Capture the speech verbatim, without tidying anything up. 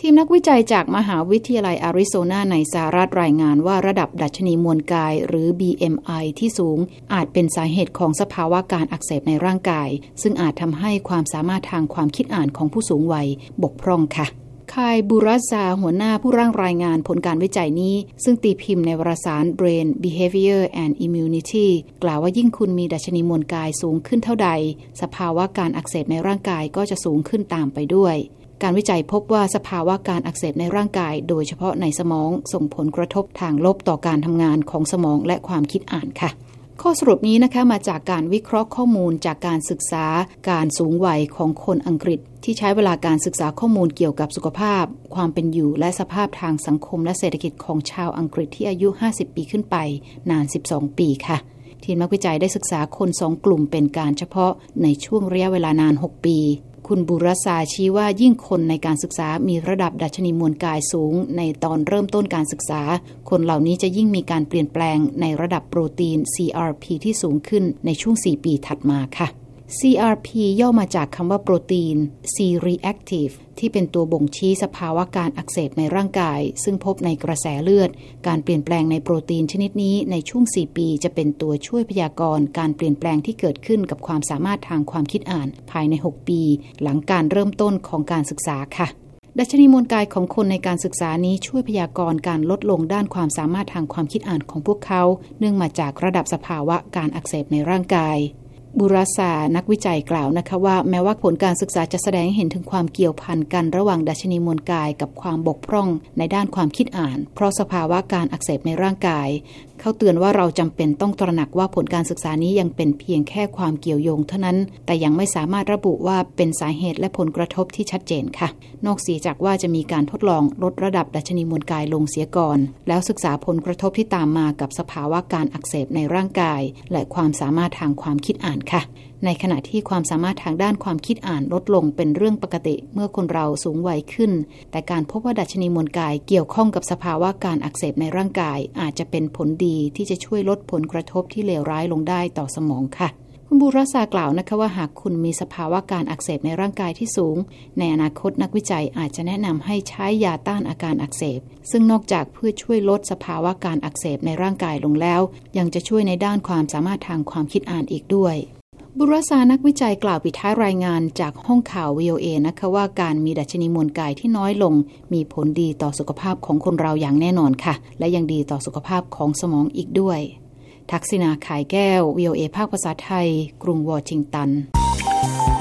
ทีมนักวิจัยจากมหาวิทยาลัยอาริโซนาในสหรัฐรายงานว่าระดับดัชนีมวลกายหรือ บี เอ็ม ไอ ที่สูงอาจเป็นสาเหตุของสภาวะการอักเสบในร่างกายซึ่งอาจทำให้ความสามารถทางความคิดอ่านของผู้สูงวัยบกพร่องค่ะคายบูรัสซาหัวหน้าผู้ร่างรายงานผลการวิจัยนี้ซึ่งตีพิมพ์ในวารสาร Brain Behavior and Immunity กล่าวว่ายิ่งคุณมีดัชนีมวลกายสูงขึ้นเท่าใดสภาวะการอักเสบในร่างกายก็จะสูงขึ้นตามไปด้วยการวิจัยพบว่าสภาวะการอักเสบในร่างกายโดยเฉพาะในสมองส่งผลกระทบทางลบต่อการทำงานของสมองและความคิดอ่านค่ะข้อสรุปนี้นะคะมาจากการวิเคราะห์ข้อมูลจากการศึกษาการสูงวัยของคนอังกฤษที่ใช้เวลาการศึกษาข้อมูลเกี่ยวกับสุขภาพความเป็นอยู่และสภาพทางสังคมและเศรษฐกิจของชาวอังกฤษที่อายุห้าสิบปีขึ้นไปนานสิบสองปีค่ะทีมนักวิจัยได้ศึกษาคนสองกลุ่มเป็นการเฉพาะในช่วงระยะเวลานานหกปีคุณบูรัสซาชี้ว่ายิ่งคนในการศึกษามีระดับดัชนีมวลกายสูงในตอนเริ่มต้นการศึกษาคนเหล่านี้จะยิ่งมีการเปลี่ยนแปลงในระดับโปรตีน ซี อาร์ พี ที่สูงขึ้นในช่วงสี่ปีถัดมาค่ะ ซี อาร์ พี ย่อมาจากคำว่าโปรตีน C-reactive ที่เป็นตัวบ่งชี้สภาวะการอักเสบในร่างกายซึ่งพบในกระแสเลือดการเปลี่ยนแปลงในโปรตีนชนิดนี้ในช่วงสี่ปีจะเป็นตัวช่วยพยากรณ์การเปลี่ยนแปลงที่เกิดขึ้นกับความสามารถทางความคิดอ่านภายในหกปีหลังการเริ่มต้นของการศึกษาค่ะดัชนีมวลกายของคนในการศึกษานี้ช่วยพยากรณ์การลดลงด้านความสามารถทางความคิดอ่านของพวกเขาเนื่องมาจากระดับสภาวะการอักเสบในร่างกายบูรัสซานักวิจัยกล่าวนะคะว่าแม้ว่าผลการศึกษาจะแสดงให้เห็นถึงความเกี่ยวพันกันระหว่างดัชนีมวลกายกับความบกพร่องในด้านความคิดอ่านเพราะสภาวะการอักเสบในร่างกายเขาเตือนว่าเราจำเป็นต้องตระหนักว่าผลการศึกษานี้ยังเป็นเพียงแค่ความเกี่ยวโยงเท่านั้นแต่ยังไม่สามารถระบุว่าเป็นสาเหตุและผลกระทบที่ชัดเจนค่ะนอกเสียจากว่าจะมีการทดลองลดระดับดัชนีมวลกายลงเสียก่อนแล้วศึกษาผลกระทบที่ตามมากับสภาวะการอักเสบในร่างกายและความสามารถทางความคิดอ่านค่ะในขณะที่ความสามารถทางด้านความคิดอ่านลดลงเป็นเรื่องปกติเมื่อคนเราสูงวัยขึ้นแต่การพบว่าดัชนีมวลกายเกี่ยวข้องกับสภาวะการอักเสบในร่างกายอาจจะเป็นผลดีที่จะช่วยลดผลกระทบที่เลวร้ายลงได้ต่อสมองค่ะคุณบูรัสซากล่าวนะคะว่าหากคุณมีสภาวะการอักเสบในร่างกายที่สูงในอนาคตนักวิจัยอาจจะแนะนำให้ใช้ยาต้านอาการอักเสบซึ่งนอกจากเพื่อช่วยลดสภาวะการอักเสบในร่างกายลงแล้วยังจะช่วยในด้านความสามารถทางความคิดอ่านอีกด้วยบูรัสซานักวิจัยกล่าวปิดท้ายรายงานจากห้องข่าว วี โอ เอ นะคะว่าการมีดัชนีมวลกายที่น้อยลงมีผลดีต่อสุขภาพของคนเราอย่างแน่นอนค่ะและยังดีต่อสุขภาพของสมองอีกด้วยทักษิณา ขายแก้ว วี โอ เอ ภาคภาษาไทยกรุงวอชิงตัน